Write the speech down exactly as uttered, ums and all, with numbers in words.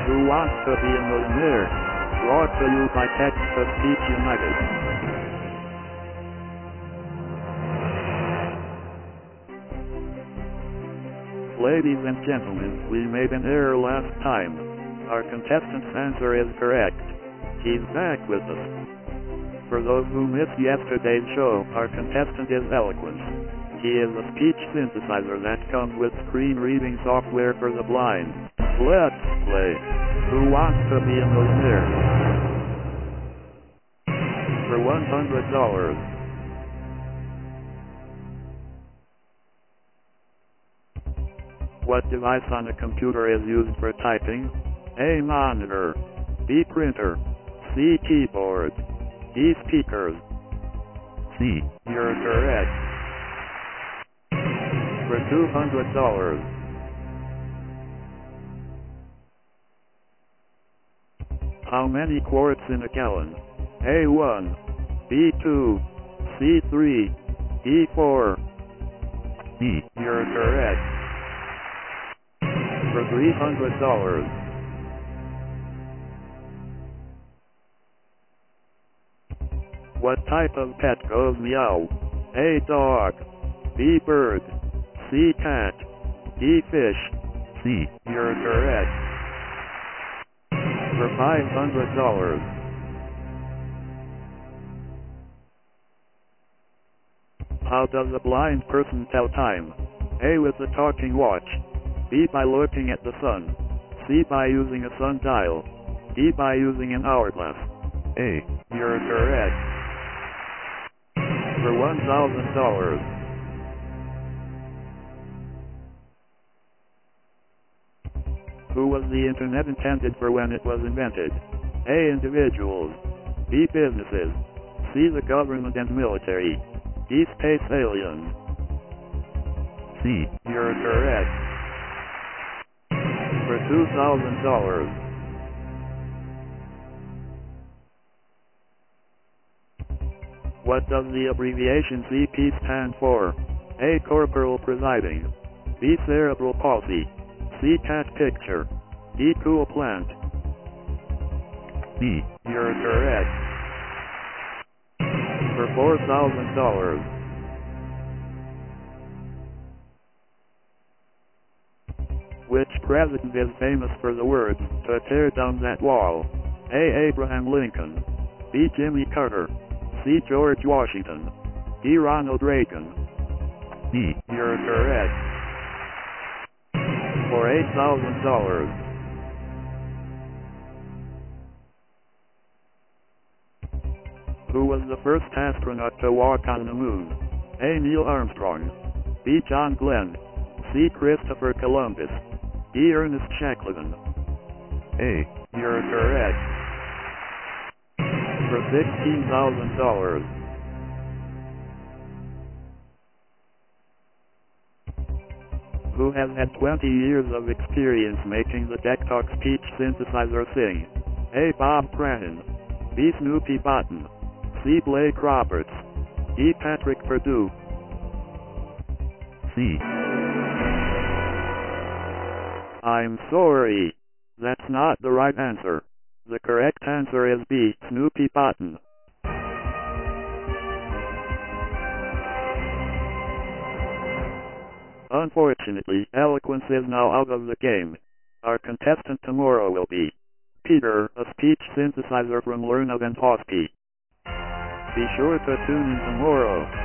Who Wants to Be a Millionaire? Brought to you by Texas Speech United. Ladies and gentlemen, we made an error last time. Our contestant's answer is correct. He's back with us. For those who missed yesterday's show, our contestant is Eloquence. He is a speech synthesizer that comes with screen reading software for the blind. Let's play Who Wants to Be a Millionaire? For one hundred dollars. What device on a computer is used for typing? A. Monitor. B. Printer. C. Keyboard. D. Speakers. C. You're correct. For two hundred dollars. How many quarts in a gallon? A. one. B. two. C. three. D. four. D. You're correct. For three hundred dollars. What type of pet goes meow? A. Dog. B. Bird. C. Cat. D. Fish. C. You're correct. For five hundred dollars. How does a blind person tell time? A. With a talking watch. B. By looking at the sun. C. By using a sundial. D. By using an hourglass. A. You're correct. For one thousand dollars. Who was the internet intended for when it was invented? A. Individuals. B. Businesses. C. The government and military. D. Space aliens. C. You're correct. For two thousand dollars. What does the abbreviation C P stand for? A. Corporal presiding. B. Cerebral palsy. C. Cat picture. D. Cool plant. B. You're correct. For four thousand dollars. Which president is famous for the words, "to tear down that wall"? A. Abraham Lincoln. B. Jimmy Carter. C. George Washington. D. Ronald Reagan. B. You're correct. For eight thousand dollars. Who was the first astronaut to walk on the moon? A. Neil Armstrong. B. John Glenn. C. Christopher Columbus. D. Ernest Shackleton. A. You're correct. For sixteen thousand dollars. Who has had twenty years of experience making the DeckTalk speech synthesizer sing? A. Bob Crahan. B. Snoopy Bottom. C. Blake Roberts. D. Patrick Perdue. C. I'm sorry. That's not the right answer. The correct answer is B. Snoopy Bottom. Unfortunately, Eloquence is now out of the game. Our contestant tomorrow will be Peter, a speech synthesizer from Lerna and Hospi. Be sure to tune in tomorrow.